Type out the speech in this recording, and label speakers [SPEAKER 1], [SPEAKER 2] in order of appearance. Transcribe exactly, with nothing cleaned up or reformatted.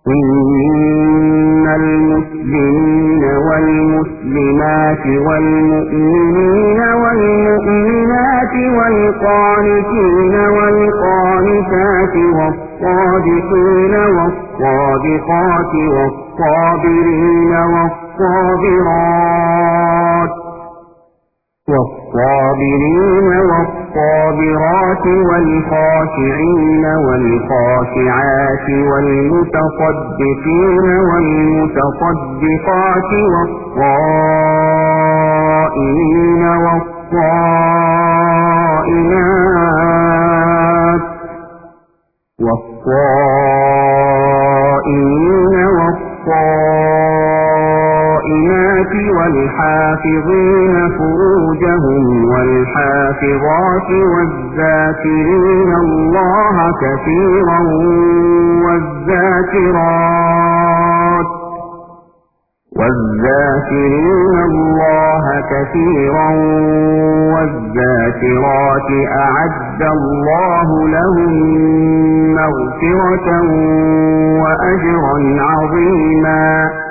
[SPEAKER 1] إن المسلمين والمسلمات والمؤمنين والمؤمنات والقانتين والقانتات والصادقين والصادقات والصابرين والصابرات والصابرين والصابرات والخاشعين والخاشعات والمتصدقين والمتصدقات والصائمين والصائمات والصائمين والصائمات والحافظين فروجهم والحافظات والذاكرين الله كثيرا والذاكرات والذاكرين الله كثيرا والذاكرات أعد الله لهم مغفرة وأجرا عظيما.